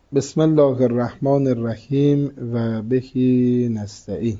بسم الله الرحمن الرحیم و بهی نستعین.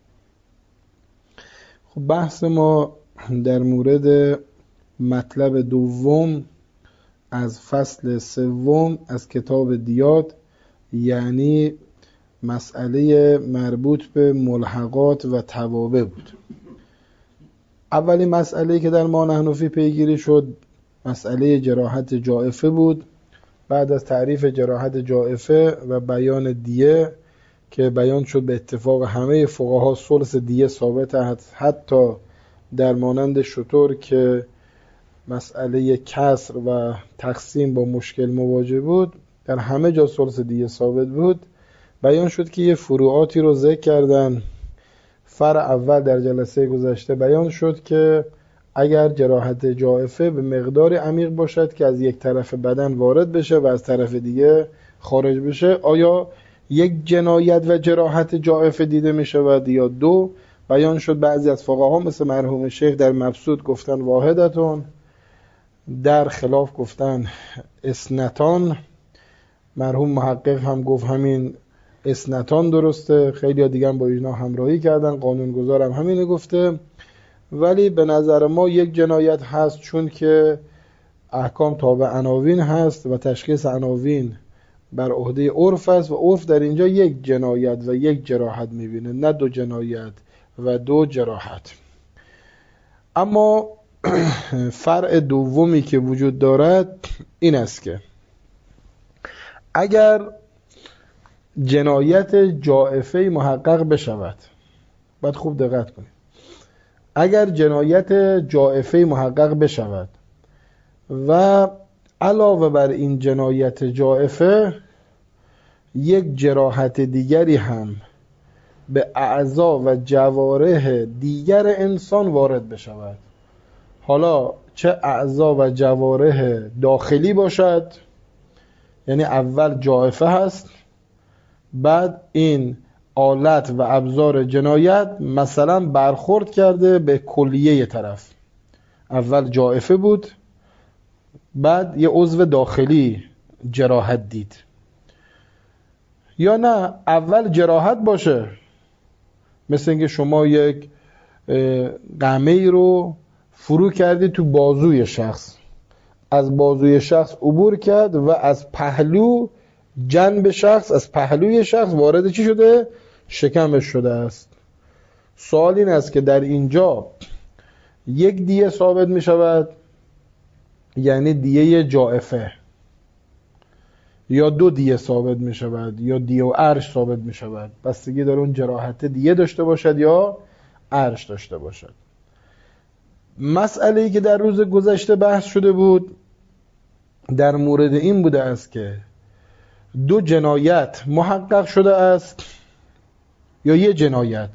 خب بحث ما در مورد مطلب دوم از فصل سوم از کتاب دیات، یعنی مسئله مربوط به ملحقات و توابع بود. اولین مسئله که در ما نحنفی پیگیری شد مسئله جراحت جائفه بود. بعد از تعریف جراحت جائفه و بیان دیه که بیان شد به اتفاق همه فقها ثلث دیه ثابت است، حتی در مانند شتر که مسئله کسر و تقسیم با مشکل مواجه بود، در همه جا ثلث دیه ثابت بود. بیان شد که یه فروعاتی رو ذکر کردن. فرع اول در جلسه گذشته بیان شد که اگر جراحت جائفه به مقدار عمیق باشد که از یک طرف بدن وارد بشه و از طرف دیگه خارج بشه، آیا یک جنایت و جراحت جائفه دیده می شود یا دو؟ بیان شد بعضی از فقها مثل مرحوم شیخ در مبسوط گفتن واحدتون، در خلاف گفتن اثنتان. مرحوم محقق هم گفت همین اثنتان درسته، خیلی ها دیگه هم با اینا همراهی کردن، قانونگذار هم همینه گفته. ولی به نظر ما یک جنایت هست، چون که احکام تابع عناوین هست و تشخیص عناوین بر عهده عرف است و عرف در اینجا یک جنایت و یک جراحت میبینه، نه دو جنایت و دو جراحت. اما فرع دومی که وجود دارد این است که اگر جنایت جائفه محقق بشود، باید خوب دقت کنید، اگر جنایت جائفه محقق بشود و علاوه بر این جنایت جائفه یک جراحت دیگری هم به اعضا و جوارح دیگر انسان وارد بشود، حالا چه اعضا و جوارح داخلی باشد، یعنی اول جائفه هست، بعد این آلت و ابزار جنایت مثلا برخورد کرده به کلیه طرف، اول جائفه بود بعد یه عضو داخلی جراحت دید، یا نه اول جراحت باشه، مثل اینکه شما یک قمه‌ای رو فرو کردی تو بازوی شخص، از بازوی شخص عبور کرد و از پهلو جنب شخص، از پهلوی شخص وارد چی شده؟ شکمش شده است. سوال این است که در اینجا یک دیه ثابت می شود، یعنی دیه جائفه، یا دو دیه ثابت می شود، یا دیه و عرش ثابت می شود، بستگی داره اون جراحت دیه داشته باشد یا عرش داشته باشد. مسئله‌ای که در روز گذشته بحث شده بود در مورد این بوده است که دو جنایت محقق شده است یا یه جنایت.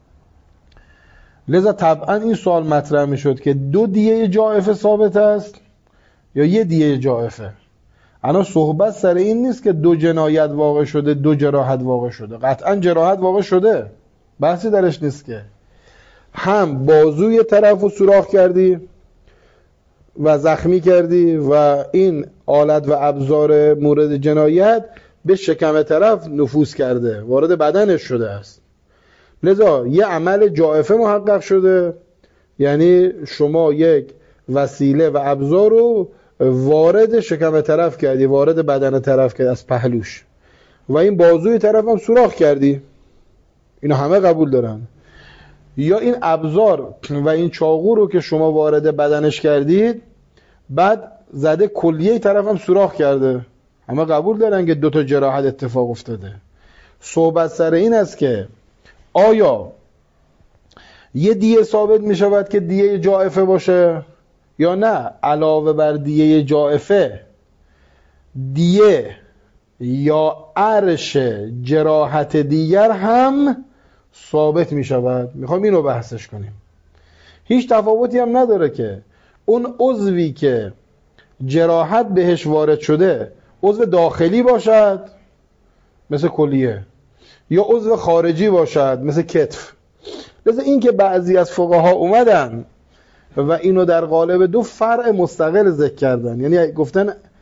لذا طبعا این سوال مطرح می شد که دو دیه جائفه ثابت است یا یه دیه جائفه. الان صحبت سر این نیست که دو جنایت واقع شده دو جراحت واقع شده، قطعا جراحت واقع شده، بحثی درش نیست که هم بازوی طرف رو سوراخ کردی و زخمی کردی و این آلت و ابزار مورد جنایت به شکم طرف نفوذ کرده، وارد بدنش شده است. لذا یه عمل جائفه محقق شده، یعنی شما یک وسیله و ابزار رو وارد شکم طرف کردی، وارد بدن طرف کردی از پهلوش، و این بازوی طرف هم سوراخ کردی، اینو همه قبول دارن. یا این ابزار و این چاقو رو که شما وارد بدنش کردید بعد زده کلیه طرف هم سوراخ کرده، همه قبول دارن که دوتا جراحت اتفاق افتاده. صحبت سر این است که آیا یه دیه ثابت می شود که دیه جائفه باشه یا نه علاوه بر دیه جائفه دیه یا عرش جراحت دیگر هم ثابت می شود. میخوام اینو بحثش کنیم. هیچ تفاوتی هم نداره که اون عضوی که جراحت بهش وارد شده عضو داخلی باشد مثل کلیه یا عضو خارجی باشد مثل کتف. لذا این که بعضی از فقها اومدن و اینو در قالب دو فرع مستقل ذکر کردن، یعنی گفتن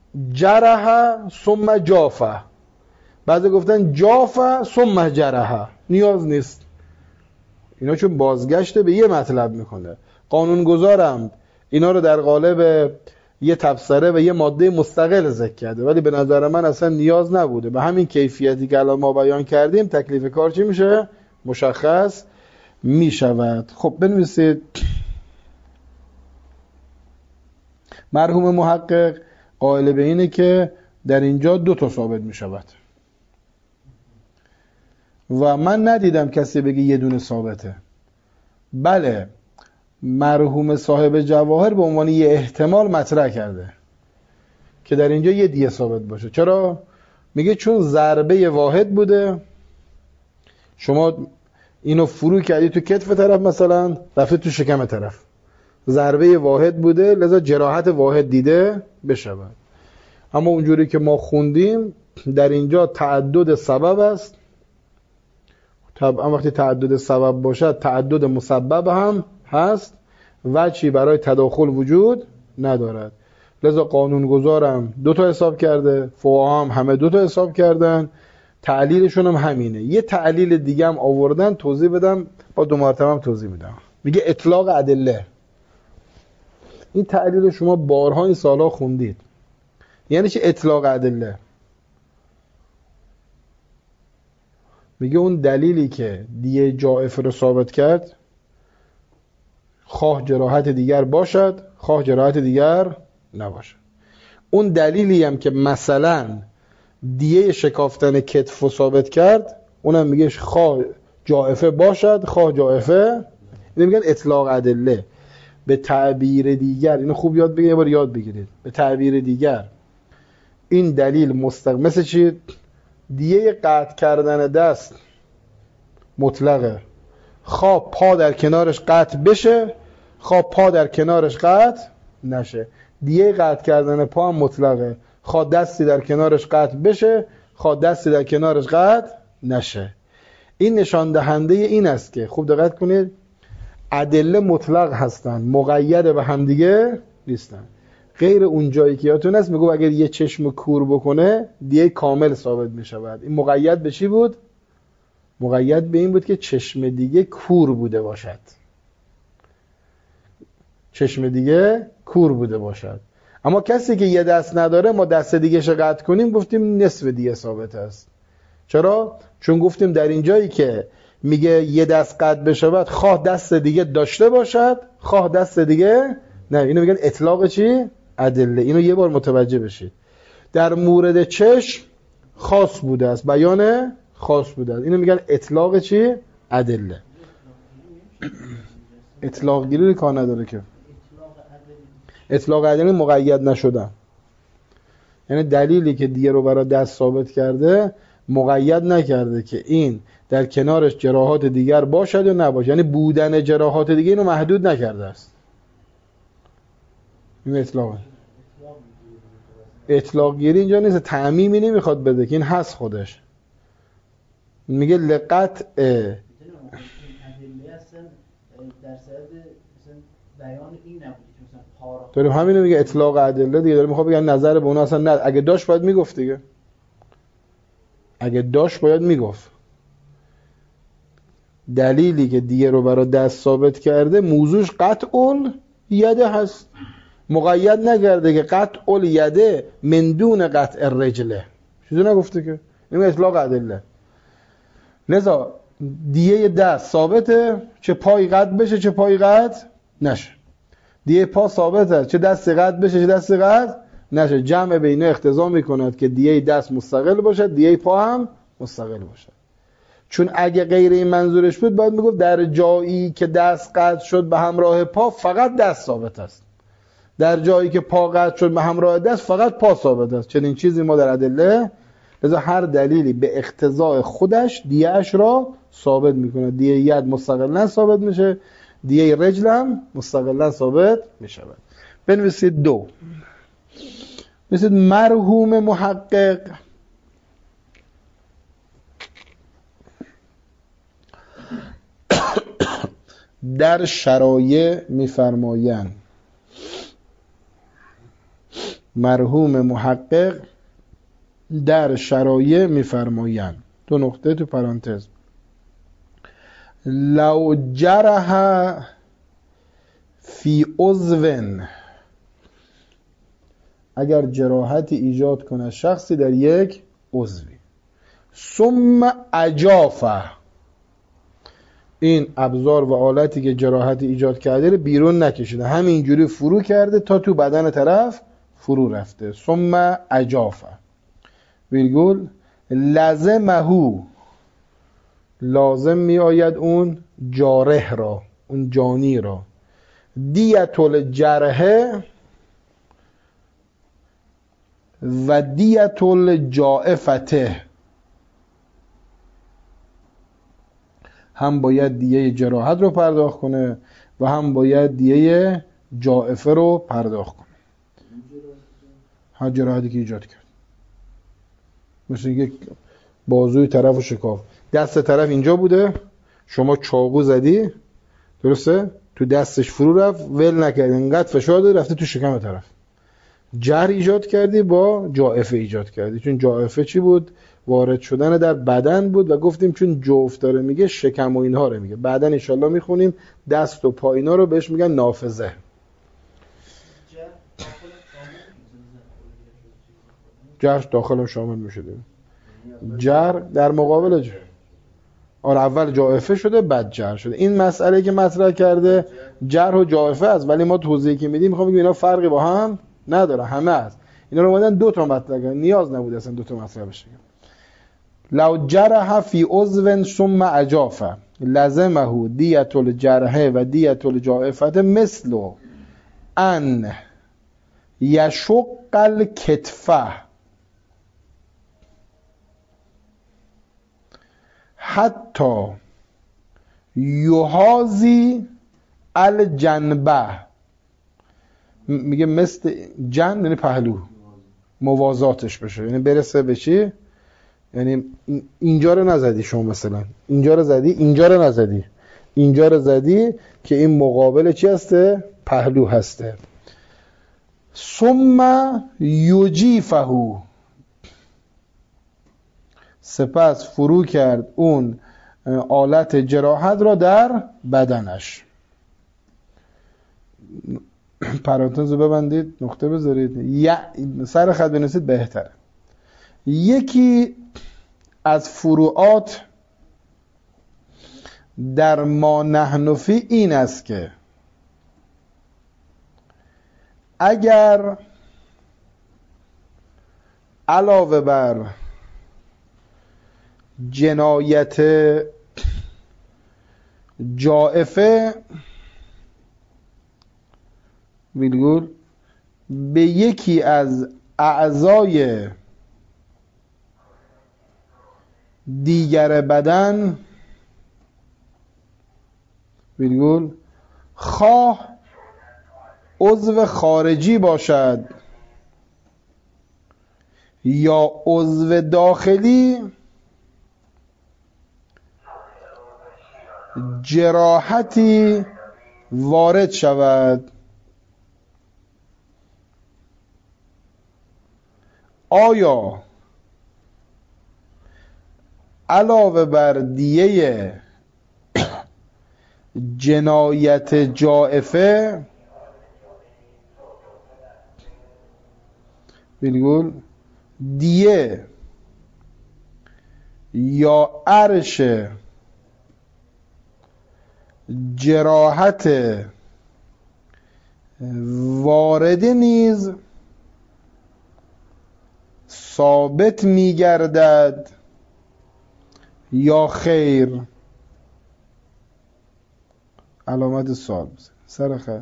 جرح ثم جافه، بعضی گفتن جافه ثم جرح، نیاز نیست. اینا چون بازگشته به یه مطلب میکنه. قانونگذارم اینا رو در قالب یه تبصره و یه ماده مستقل ذکر کرده، ولی به نظر من اصلا نیاز نبوده. به همین کیفیتی که الان ما بیان کردیم تکلیف کار چی میشه؟ مشخص میشود. خب بنویسید مرحوم محقق قائل به اینه که در اینجا 2 تا ثابت میشود و من ندیدم کسی بگه یه دونه ثابته. بله مرحوم صاحب جواهر به عنوان یه احتمال مطرح کرده که در اینجا یه دیه ثابت باشه. چرا؟ میگه چون ضربه واحد بوده، شما اینو فرو کردی تو کتف طرف، مثلا رفته تو شکم طرف، ضربه واحد بوده لذا جراحت واحد دیده بشود. اما اونجوری که ما خوندیم در اینجا تعدد سبب است. طبعا وقتی تعدد سبب باشد تعدد مسبب هم هست، وجهی برای تداخل وجود ندارد. لذا قانونگذارم 2 تا حساب کرده، فقها هم همه 2 تا حساب کردن، تعلیلشون هم همینه. یه تعلیل دیگه هم آوردن، توضیح بدم، با 2 مرتبه هم توضیح میدم. میگه اطلاق ادله. این تعلیل شما بارها این سالها خوندید. یعنی چه اطلاق ادله؟ میگه اون دلیلی که دیه جائفه رو ثابت کرد، خواه جراحت دیگر باشد خواه جراحت دیگر نباشد. اون دلیلی هم که مثلا دیه شکافتن کتف رو ثابت کرد، اونم میگه خواه جائفه باشد خواه جائفه. اینو میگن اطلاق ادله. به تعبیر دیگر، اینو خوب یاد بگیرید، یه بار یاد بگیرید. به تعبیر دیگر این دلیل مثل چی؟ دیه قطع کردن دست مطلقه، خواه پا در کنارش قطع بشه خواه پا در کنارش قطع نشه. دیه قطع کردن پا هم مطلقه، خواه دستی در کنارش قطع بشه خواه دستی در کنارش قطع نشه. این نشان دهنده این است که خوب دقت کنید ادله مطلق هستن، مقید به همدیگه نیستن. غیر اون جایی که یادتون هست میگو اگر یه چشم کور بکنه دیگه کامل ثابت میشود. این مقید به چی بود؟ مقید به این بود که چشم دیگه کور بوده باشد. چشم دیگه کور بوده باشد. اما کسی که یه دست نداره ما دست دیگه ش قطع کنیم گفتیم نصف دیگه ثابت است. چرا؟ چون گفتیم در این جایی که میگه یه دست قطع بشود خواه دست دیگه داشته باشد خواه دست دیگه نه. اینو میگن اطلاق چی؟ ادله. اینو یه بار متوجه بشید. در مورد چشم خاص بوده است، بیان خاص بوده است. اینو میگن اطلاق چی؟ ادله. اطلاق گیری کار نداره که. اطلاق ادله مقید نشدن، یعنی دلیلی که دیگه رو برای دست ثابت کرده مقید نکرده که این در کنارش جراحات دیگر باشد یا نباشد، یعنی بودن جراحات دیگه اینو محدود نکرده است. این اطلاقه. اطلاق گیری اینجا نیست، تعمیمی نمیخواد بده که این هست خودش. میگه لقطع داریم همینو میگه اطلاق ادله دیگه. داره میخواد بگه نظر به اون اصلا نه، اگه داشت باید میگفت دیگه. اگه داشت باید میگفت. دلیلی که دیگه رو برای دست ثابت کرده موضوعش قطع الیده هست، مقید نکرده که قطع الیده من دون قطع الرجله. چیزی نگفته که. این اطلاق ادله. لذا دیه دست ثابته، چه پای قطع بشه چه پای قطع نشه. دیه پا ثابته، چه دست قطع بشه چه دست قطع نشه. جمع بین اقتضا میکند که دیه دست مستقل باشد دیه پا هم مستقل باشد. چون اگه غیر این منظورش بود باید میگفت در جایی که دست قطع شد به همراه پا فقط دست ثابت است، در جایی که پا قطع شد به همراه دست فقط پا ثابت است. چنین چیزی ما در ادله. لذا هر دلیلی به اقتضای خودش دیه اش را ثابت میکنه. دیه ید مستقلا ثابت میشه، دیه رجل هم مستقلا ثابت میشود. بنویسید 2. بنویسید مرحوم محقق در شرایع میفرمایند مرحوم محقق در شرایع میفرمایند، 2 نقطه تو پرانتز، لو جرح فی عضو، اگر جراحتی ایجاد کنه شخصی در یک عضوی، ثم اجافه، این ابزار و آلتی که جراحتی ایجاد کرده رو بیرون نکشیده، همینجوری فرو کرده تا تو بدن طرف فرو رفته، ثم اجافه ویرگول لازمهو، لازم می آید اون جارح را، اون جانی را، دیت الجرحه و دیت الجائفته، هم باید دیه جراحت رو پرداخت کنه و هم باید دیه جائفه رو پرداخت کنه. ها، جراحتی که ایجاد کرد، مثل یک بازوی طرف و شکاف، دست طرف اینجا بوده، شما چاقو زدی، درسته؟ تو دستش فرو رفت، ول نکرد، انقدر فشار داد رفته تو شکم طرف، جرح ایجاد کردی با جائفه ایجاد کردی. چون جائفه چی بود؟ وارد شدن در بدن بود و گفتیم چون جوف داره میگه شکم و اینها رو میگه، بعدن انشالله میخونیم دست و پا اینا رو بهش میگن نافذه. جرح داخل شامل میشه، جرح در مقابل آره، اول جائفه شده بعد جرح شده. این مسئله که مطرح کرده جرح و جائفه است، ولی ما توضیحی که میدیم میخوام بگیم اینا فرقی با هم نداره، همه است. اینا رو اومدن 2 تا مطلب کردن، نیاز نبود اصلا 2 تا مطلب بشه. لو جرح فی عضو ثم اجافه لزمه دیت الجرحه و دیت الجائفه مثل ان یشق الکتفه حتی یحاذی الجنبه، میگه مثل جنب یعنی پهلو، موازاتش بشه، یعنی برسه به چی؟ یعنی اینجا رو نزدی شما، مثلا اینجا رو زدی، اینجا رو نزدی، اینجا رو زدی که این مقابل چی هسته؟ پهلو هسته. ثم یجیفه، سپس فرو کرد اون آلت جراحت را در بدنش. پرانتز رو ببندید، نقطه بذارید، سر خط بنویسید بهتره. یکی از فروعات در ما نحن فی این است که اگر علاوه بر جنایت جائفه ویلگول به یکی از اعضای دیگر بدن ویلگول خواه عضو خارجی باشد یا عضو داخلی، جراحتی وارد شود، آیا علاوه بر دیه جنایت جائفه بگول دیه یا عرش جراحت وارده نیز ثابت می‌گردد یا خیر؟ علامت سوال سر خط.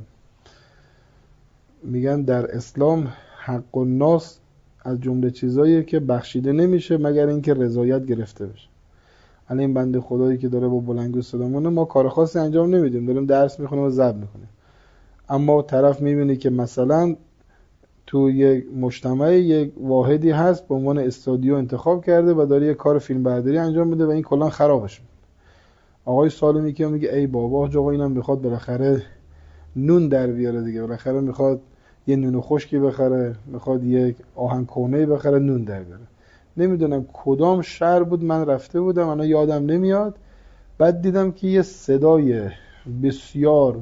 میگن در اسلام حق الناس از جمله چیزاییه که بخشیده نمیشه مگر اینکه رضایت گرفته بشه. الان این بنده خدایی که داره با بلندگو صدا مونه، ما کار خاصی انجام نمیدیم، داریم درس میخونیم و ضبط میکنیم، اما طرف میبینی که مثلا تو یک مجتمع یک واحدی هست به عنوان استودیو انتخاب کرده و داره یک کار فیلم برداری انجام میده و این کلا خرابش میکنه. آقای سالمی که میگه ای بابا آقا اینم میخواد بالاخره نون در بیاره دیگه، بالاخره میخواد یه نون خشکی بخره، میخواد یک آهن کهنه‌ای بخره نون در بیاره. نمیدونم کدام شهر بود من رفته بودم، انا یادم نمیاد. بعد دیدم که یه صدای بسیار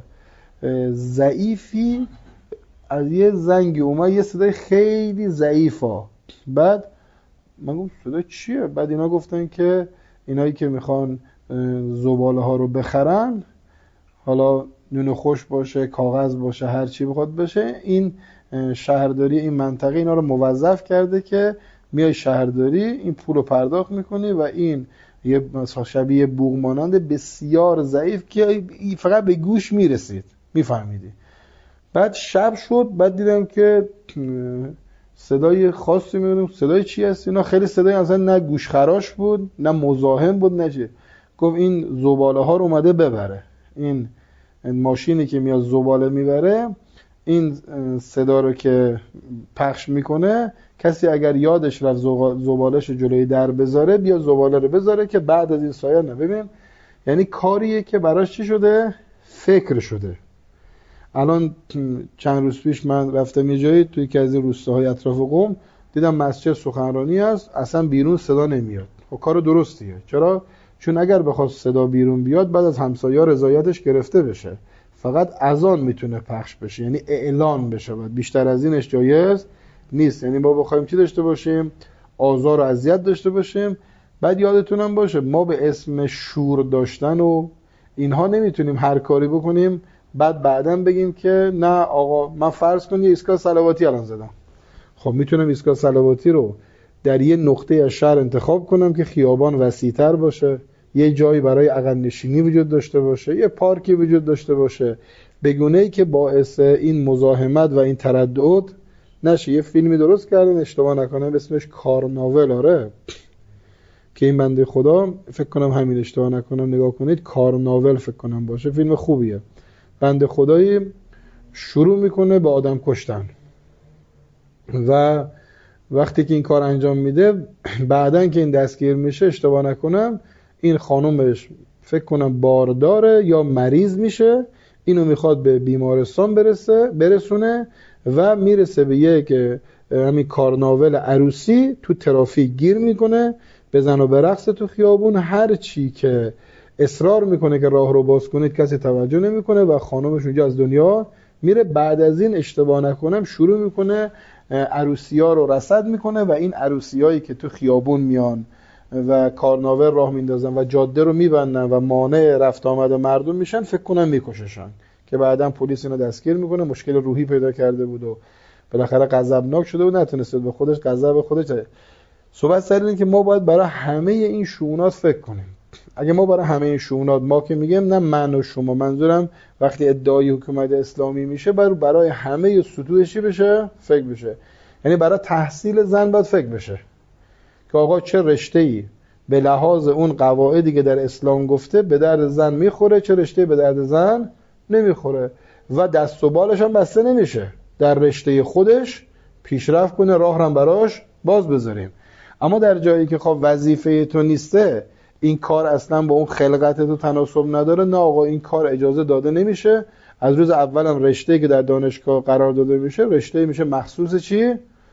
ضعیفی از یه زنگی اومد، یه صدای خیلی ضعیفا. بعد من گفتم صدا چیه؟ بعد اینا گفتن که اینایی که میخوان زباله ها رو بخرن، حالا نون خوش باشه، کاغذ باشه، هر چی بخواد بشه، این شهرداری این منطقه اینا رو موظف کرده که میای شهرداری این پول رو پرداخت میکنی و این یه شبیه بوق مانند بسیار ضعیف که فقط به گوش میرسید، میفهمیدی. بعد شب شد، بعد دیدم که صدای خاصی میدونم صدای چی هست اینا، خیلی صدای اصلا نه گوشخراش بود نه مزاحم بود نه چی. گفت این زباله ها رو اومده ببره، این ماشینی که میاد زباله میبره این صدا رو که پخش میکنه، کسی اگر یادش رفت زبالهش جلوی در بذاره بیا زباله رو بذاره که بعد از این سایه ببین. یعنی کاریه که براش چی شده؟ فکر شده. الان چند روز پیش من رفتم یه جایی توی که از این روستاهای اطراف قم، دیدم مسجد سخنرانی است، اصلا بیرون صدا نمیاد. خب کار درستیه. چرا؟ چون اگر بخواد صدا بیرون بیاد بعد از همسایه‌ها رضایتش گرفته بشه. فقط اذان میتونه پخش بشه، یعنی اعلان بشه، بیشتر از اینش جایز نیست. یعنی ما بخوایم چی داشته باشیم؟ آزار و اذیت داشته باشیم. بعد یادتونم باشه ما به اسم شور داشتن و اینها نمیتونیم هر کاری بکنیم بعداً بگیم که نه آقا من فرض کن یه ایستگاه صلواتی الان زدم، خب میتونم ایستگاه صلواتی رو در یه نقطه از شهر انتخاب کنم که خیابان وسیع‌تر باشه، یه جایی برای عقب نشینی وجود داشته باشه، یه پارکی وجود داشته باشه، به گونه‌ای که باعث این مزاحمت و این تردد نشه. یه فیلمی درست کردن اشتباه نکنم اسمش کارناول، آره، که این بنده خدا فکر کنم همین اشتباه نکنم نگاه کنید، کارناول فکر کنم باشه، فیلم خوبیه. بنده خدایی شروع میکنه به آدم کشتن و وقتی که این کار انجام میده بعدن که این دستگیر میشه اشتباه نکنم این خانومش فکر کنم بارداره یا مریض میشه، اینو میخواد به بیمارستان برسونه و میرسه به یک همین کارناول عروسی، تو ترافیک گیر میکنه، بزن و برقص تو خیابون، هر چی که اصرار میکنه که راه رو باز کنید کسی توجه نمیکنه و خانومش اونجا از دنیا میره. بعد از این اشتباه نکنم شروع میکنه عروسی‌ها رو رصد میکنه و این عروسی‌هایی که تو خیابون میان و کارناول راه میندازن و جاده رو میبندن و مانع رفت آمد مردم میشن، فکر کنم میکششن، که بعداً پلیس اینو دستگیر میکنه. مشکل روحی پیدا کرده بود و بالاخره غضبناک شده بود، نتونست به خودش غضب خودش. صحبت سر اینه که ما باید برای همه این شؤونات فکر کنیم. اگه ما برای همه این شؤونات، ما که میگم نه من و شما، منظورم وقتی ادعای حکومت اسلامی میشه برای همه سطوحش چی بشه؟ فکر بشه. یعنی برای تحصیل زن باید فکر بشه که آقا چه رشته‌ای به لحاظ اون قواعدی که در اسلام گفته به درد زن میخوره، چه رشته‌ای به درد زن نمیخوره و دست و بالش هم بسته نمیشه، در رشته خودش پیشرفت کنه، راه هم براش باز بذاریم. اما در جایی که خب وظیفه تو نیسته، این کار اصلا با اون خلقت تو تناسب نداره، نه آقا این کار اجازه داده نمیشه. از روز اولم رشته‌ای که در دانشگاه قرار داده میشه رشته میشه مخصوص چی؟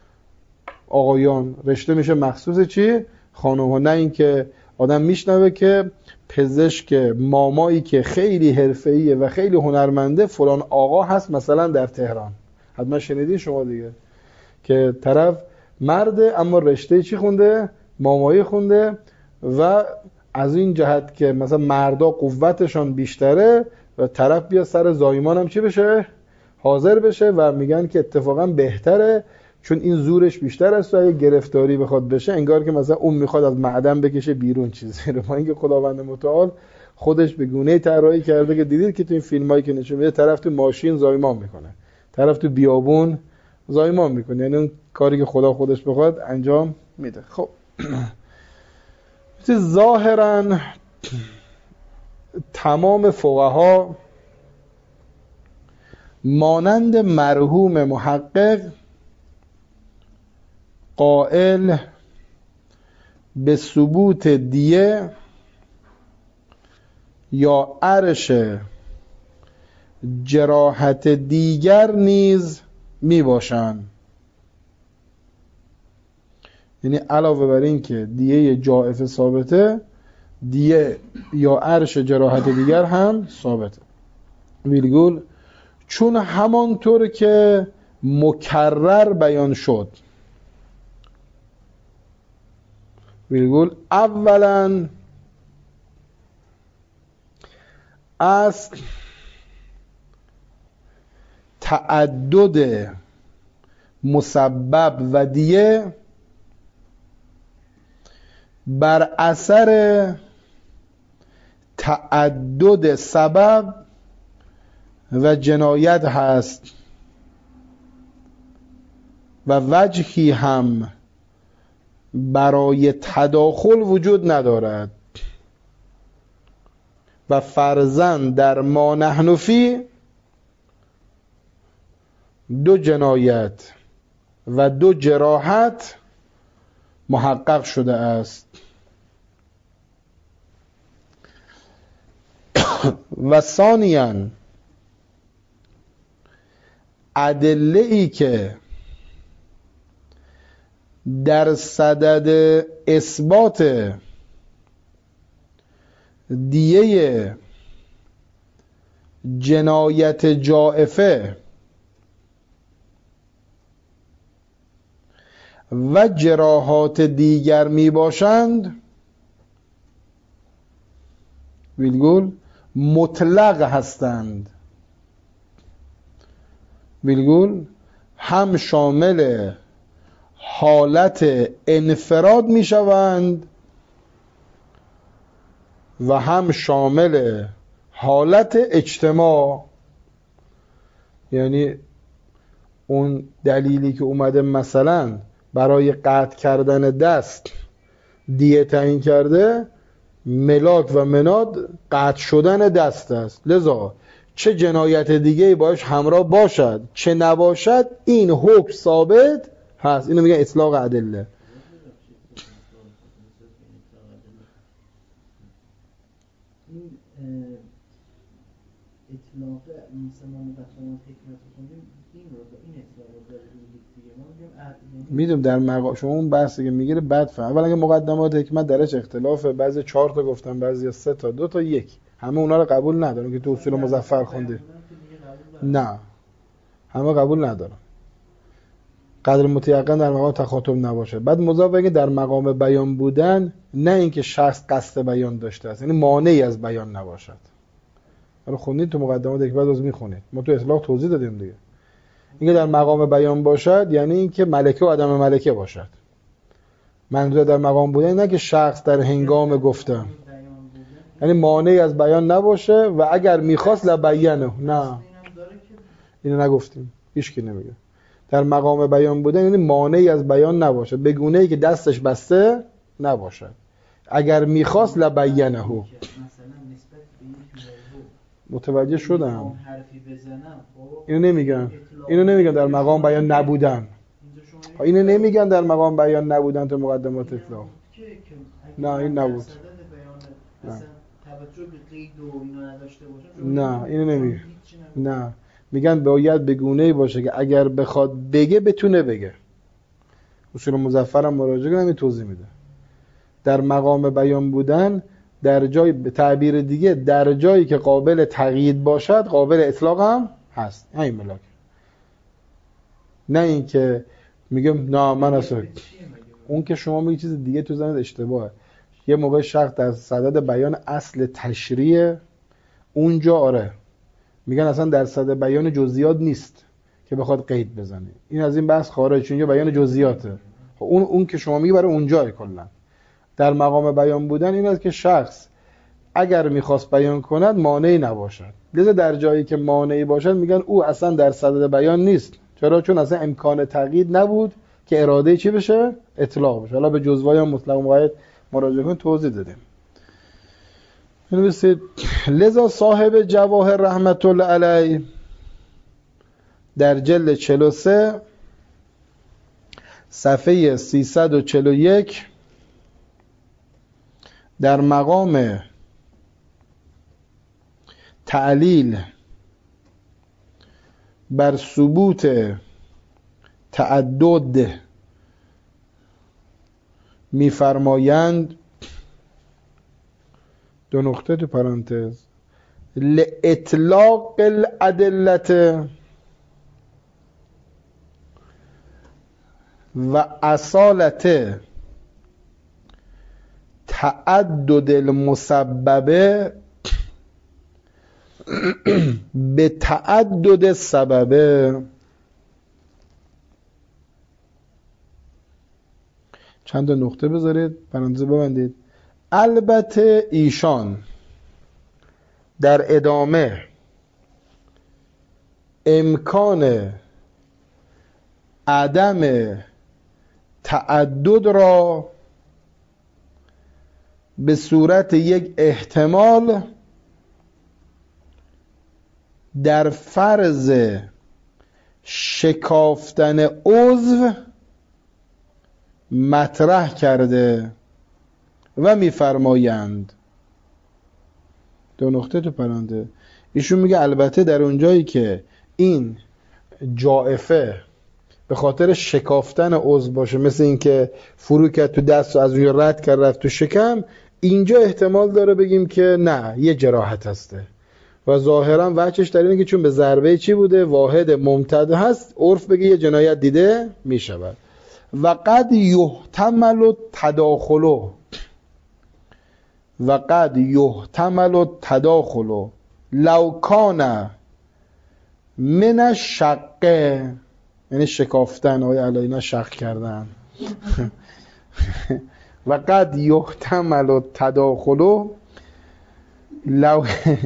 آقایان. رشته میشه مخصوص چی؟ خانم‌ها. نه این که آدم میشنوه که پزشک مامایی که خیلی حرفه‌ایه و خیلی هنرمنده فلان آقا هست مثلا در تهران. حتما شنیدین شما دیگه که طرف مرده اما رشته چی خونده؟ مامایی خونده و از این جهت که مثلا مردا قوتشان بیشتره و طرف بیا سر زایمان هم چی بشه؟ حاضر بشه و میگن که اتفاقا بهتره چون این زورش بیشتر است و اگه گرفتاری بخواد بشه انگار که مثلا اون میخواد از معدن بکشه بیرون چیزی رو. ما اینکه خداوند متعال خودش به گونه‌ای طراحی کرده که دیدید که تو این فیلمایی که نشون میده طرف تو ماشین زایمان میکنه، طرف تو بیابون زایمان میکنه، یعنی اون کاری که خدا خودش بخواد انجام میده. خب ظاهرا تمام فقها مانند مرحوم محقق قائل به ثبوت دیه یا عرش جراحت دیگر نیز می باشند. یعنی علاوه بر این که دیه جائفه ثابته، دیه یا عرش جراحت دیگر هم ثابته. ویرگول چون همانطور که مکرر بیان شد، ویرگول اولا اصل تعدد مسبب و دیه بر اثر تعدد سبب و جنایت هست و وجهی هم برای تداخل وجود ندارد و فرضاً در ما نحن فی 2 جنایت و 2 جراحت محقق شده است. و ثانیاً ادله ای که در صدد اثبات دیه جنایت جائفه و جراحات دیگر می باشند، ویلگول مطلق هستند. ویلگول هم شامل حالت انفراد می شوند و هم شامل حالت اجتماع. یعنی اون دلیلی که اومده مثلا برای قطع کردن دست دیه تعیین کرده، ملاک و مناد قطع شدن دست است، لذا چه جنایت دیگه باش همراه باشد چه نباشد این حکم ثابت هست. اینو میگن اطلاق ادله. اطلاق مثلا مقدمات حکمت کنیم این رو با این اطلاق رو داریم دیگه ما میگیم میدونم در مقام شما اون بحثی که میگیره بعد فهم. اولا که مقدمات حکمت درش اختلافه، بعضی 4 تا گفتن، بعضی 3 تا، 2 تا 1. همه اونا رو قبول ندارن که تو اصول مظفر خونده. نه همه قبول ندارن. قدر متیقن در مقام تخاطب نباشه. بعد مضاف بگه در مقام بیان بودن، نه اینکه شخص قصد بیان داشته است، یعنی مانعی از بیان نباشد. حالا خوندید تو مقدمات حکمت روز میخونید، ما تو اطلاق توضیح دادیم دیگه. اینکه در مقام بیان باشد یعنی اینکه ملکه و عدم ملکه باشد. منظور در مقام بودن نه که شخص در هنگام گفتن، یعنی مانعی از بیان نباشه و اگر میخواست لبینه. نه اینو نگفتیم، هیچ کی نمیگه. در مقام بیان بودن یعنی مانعی از بیان نباشه، به گونه‌ای که دستش بسته نباشد. اگر میخواست لبینه. متوجه شدم. اینو نمیگن در مقام بیان نبودن. اینو نمیگن در مقام بیان نبودن تو مقدمات اطلاق. نه این نبود. نه اینو نمیگن. نه میگن باید به گونه‌ای باشه که اگر بخواد بگه بتونه بگه. اصول مظفر هم مراجعه کنم توضیح میده. در مقام بیان بودن در جای، به تعبیر دیگه در جایی که قابل تقیید باشد قابل اطلاق هم هست. همین ملاک. نه این که میگم نه من اصلا اون که شما میگی چیز دیگه تو ذهنت اشتباهه. یه موقع شخص در صدد بیان اصل تشریع اونجا آره میگن اصلا در صدد بیان جزئیات نیست که بخواد قید بزنه. این از این بحث خارج، چون بیان جزئیاته. اون که شما میگی برای اونجای کلا. در مقام بیان بودن این است که شخص اگر میخواست بیان کند مانعی نباشد. لذا در جایی که مانعی باشد میگن او اصلا در صدد بیان نیست. چرا؟ چون اصلا امکان تقیید نبود که اراده چی بشه؟ اطلاق بشه. حالا به جزوای هم مطلق مقید مراجعه کن توضیح دادیم. بنویسید لذا صاحب جواهر رحمت الله علیه در جلد 43 صفحه 341 در مقام تعلیل بر ثبوت تعدد میفرمایند، دو نقطه تو پرانتز، لإطلاق الادلت و اصالت تعدد المسببه به تعدد سببه. چند تا نقطه بذارید، پرانتز ببندید. البته ایشان در ادامه امکان عدم تعدد را به صورت یک احتمال در فرض شکافتن عضو مطرح کرده و میفرمایند، دو نقطه تو پرانتز، ایشون میگه البته در اونجایی که این جائفه به خاطر شکافتن عضو باشه، مثل این که فرو کرد تو دست و از اونجا رد کرد رفت تو شکم، اینجا احتمال داره بگیم که نه، یه جراحت هسته و ظاهرا وجهش در اینه که چون به ضربه چی بوده، واحد ممتد هست، عرف بگه یه جنایت دیده میشود. و قد یحتمل تداخلو، و قد یحتمل تداخلو لو کان من الشق، یعنی شکافتن، آقای علاینا شق کردن و قد یحتمل تداخلو لو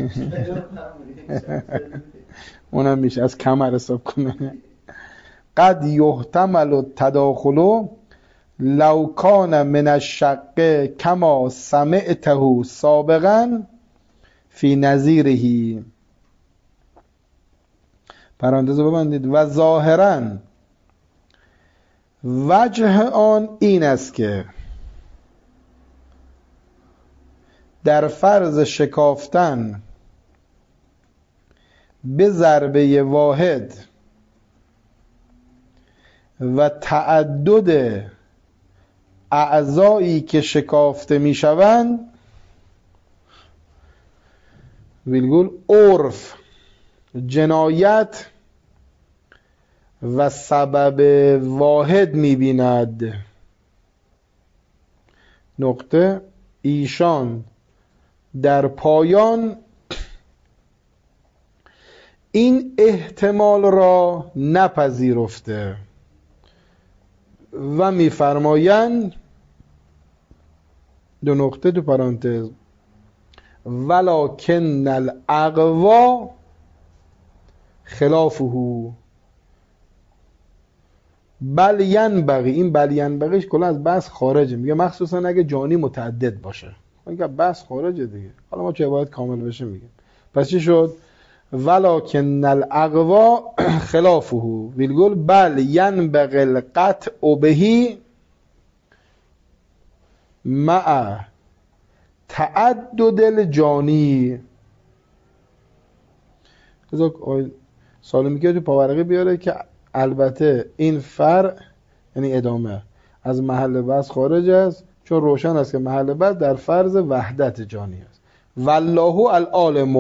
اونم میشه از کمر حساب کنه. قد یحتمل تداخلو لو کان من الشق کما سمعته سابقا فی نظیره، پرانتز ببندید. و ظاهرا وجه آن این است که در فرض شکافتن به ضربه واحد و تعدد اعضایی که شکافته می شوند، ویلگول عرف جنایت و سبب واحد می بیند. نقطه، ایشان در پایان این احتمال را نپذیرفته و میفرمایند، دو نقطه تو پرانتز، ولکن الاقوا خلافه بل ینبغی، این بل ینبغیش کلا از بحث خارجه، میگه مخصوصا اگه جانی متعدد باشه، میگه بحث خارجه دیگه، حالا ما چه باید کامل بشه میگیم. پس چی شد؟ ولکن الاقوا خلافه ویلگول بل ینبغی القطع بهی مع تعدد الجانی. سالمی که تو پاورقی بیاره که البته این فرع، یعنی ادامه، از محل بحث خارج است، چون روشن است که محل بحث در فرض وحدت جانی است. والله العالم،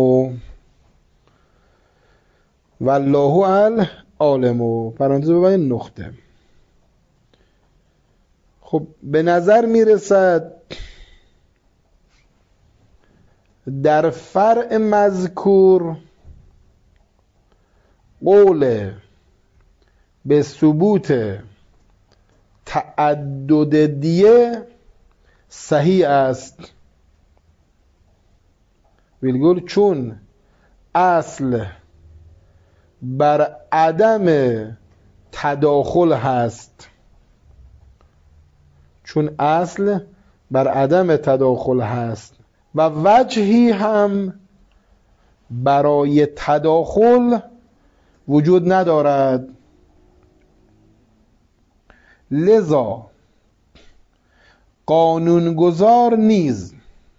والله العالم، پرانتز ببینید نقطه. خب به نظر میرسد در فرع مذکور قول به ثبوت تعدد دیه صحیح است، ویلگول چون اصل بر عدم تداخل هست، چون اصل بر عدم تداخل هست و وجهی هم برای تداخل وجود ندارد، لذا قانونگذار نیز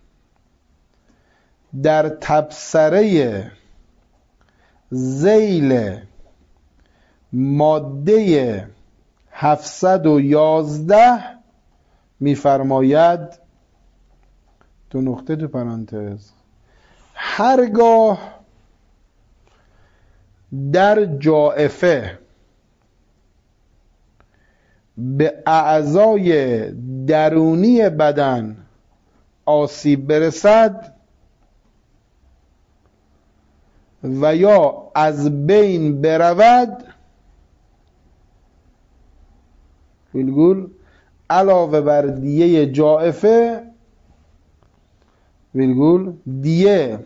در تبصره ذیل ماده 711 میفرماید، دو نقطه تو پرانتز، هرگاه در جائفه به اعضای درونی بدن آسیب برسد و یا از بین برود، ویلگول علاوه بر دیه جائفه، ویلگول دیه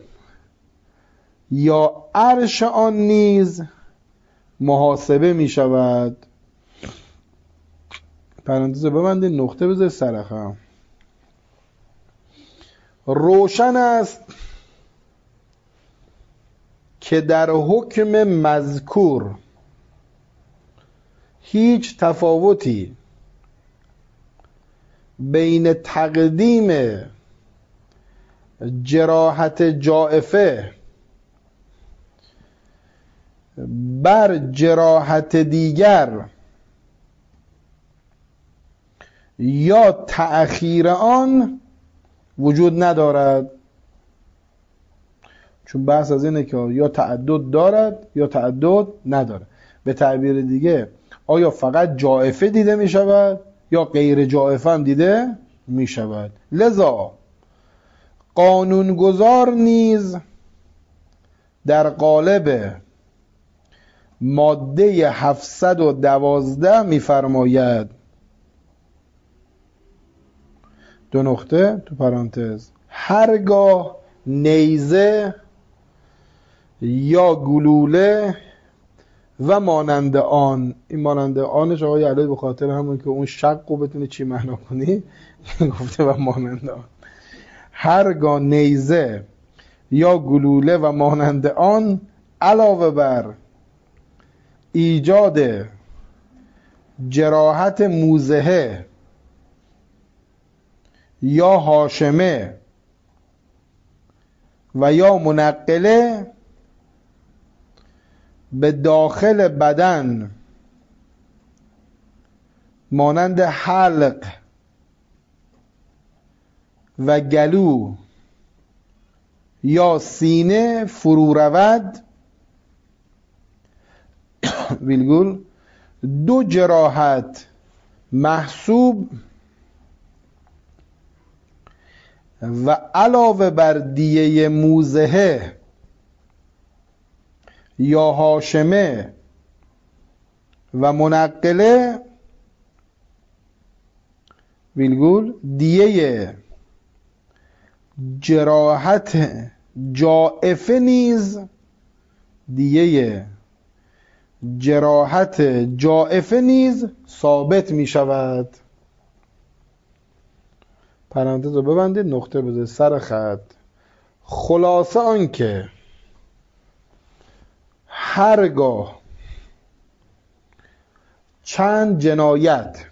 یا عرش آن نیز محاسبه می شود. پرانتز ببنده، نقطه بذار سرخم. روشن است که در حکم مذکور هیچ تفاوتی بین تقدیم جراحت جائفه بر جراحت دیگر یا تأخیر آن وجود ندارد. چون بحث از اینه که یا تعدد دارد یا تعدد ندارد. به تعبیر دیگه آیا فقط جائفه دیده می شود یا غیر جائفه هم دیده می شود. لذا قانونگذار نیز در قالب ماده 712 می فرماید، دو نقطه تو پرانتز، هرگاه نیزه یا گلوله و مانند آن، این مانند آنش آقای علی به خاطر همون که اون شق رو بتونه چی معنا کنی گفته و مانند آن، هرگاه نیزه یا گلوله و مانند آن علاوه بر ایجاد جراحت موضحه یا هاشمه و یا منقله به داخل بدن مانند حلق و گلو یا سینه فرو رود، ویلگول دو جراحت محسوب و علاوه بر دیه موضحه یا هاشمه و منقله، ویلگول دیه جراحت جائفه نیز، دیه جراحت جائفه نیز ثابت می شود. پرانتز رو ببندید، نقطه بذارید سر خط. خلاصه آن که هرگاه چند جنایت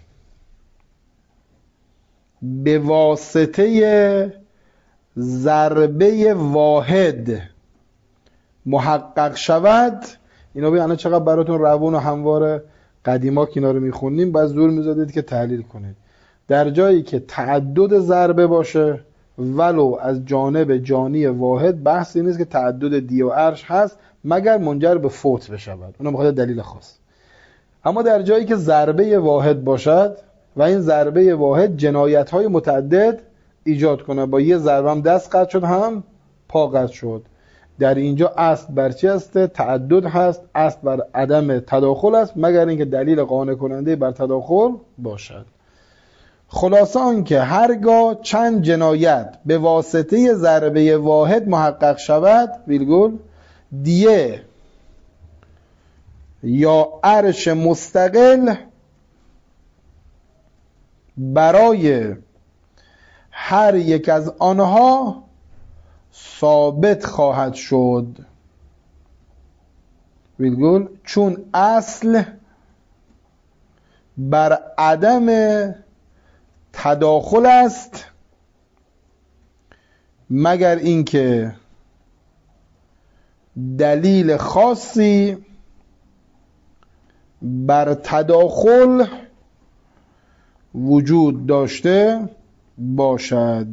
به واسطه ضربه واحد محقق شود، اینا بیانه چقدر براتون روون و هموار قدیما که اینا رو میخونیم باید زور میزدید که تحلیل کنید. در جایی که تعدد ضربه باشه ولو از جانب جانی واحد، بحثی نیست که تعدد دی و عرش هست مگر منجر به فوت بشود، اونم بخاطر دلیل خاص. اما در جایی که ضربه واحد باشد و این ضربه واحد جنایت‌های متعدد ایجاد کنه، با یه ضربه هم دست قطع شد هم پا قطع شد، در اینجا اصل بر چی هست؟ تعدد هست، اصل بر عدم تداخل است مگر اینکه دلیل قانع کننده بر تداخل باشد. خلاصه آن که هرگاه چند جنایت به واسطه ضربه واحد محقق شود، ویلگول دیه یا عرش مستقل برای هر یک از آنها ثابت خواهد شد، ویلگول چون اصل بر عدم تداخل است مگر اینکه دلیل خاصی بر تداخل وجود داشته باشد.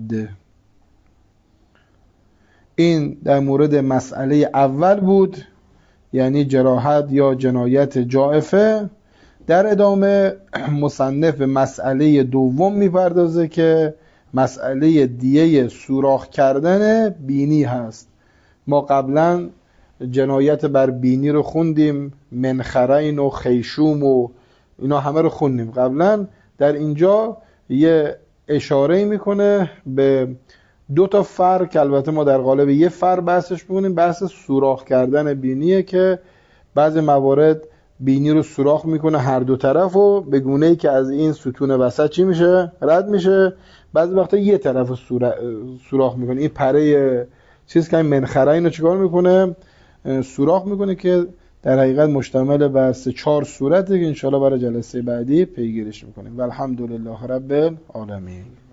این در مورد مسئله اول بود، یعنی جراحت یا جنایت جائفه. در ادامه مصنف مسئله دوم میپردازه که مسئله دیه سوراخ کردن بینی هست. ما قبلا جنایت بر بینی رو خوندیم، منخرین و خیشوم و اینا همه رو خوندیم قبلا. در اینجا یه اشاره میکنه به 2 فر که البته ما در قالب یه فر بحثش بکنیم. بحث سوراخ کردن بینیه که بعضی موارد بینی رو سوراخ میکنه هر 2 طرف و به گونه‌ای که از این ستون وسط چی میشه؟ رد میشه. بعضی وقتا یه طرف سوراخ میکنه. این پره چیز که این منخره اینو چیکار میکنه؟ سوراخ میکنه که در حقیقت مشتمل بر 4 صورته که انشاءالله برای جلسه بعدی پیگیرش میکنیم. والحمدلله رب العالمین.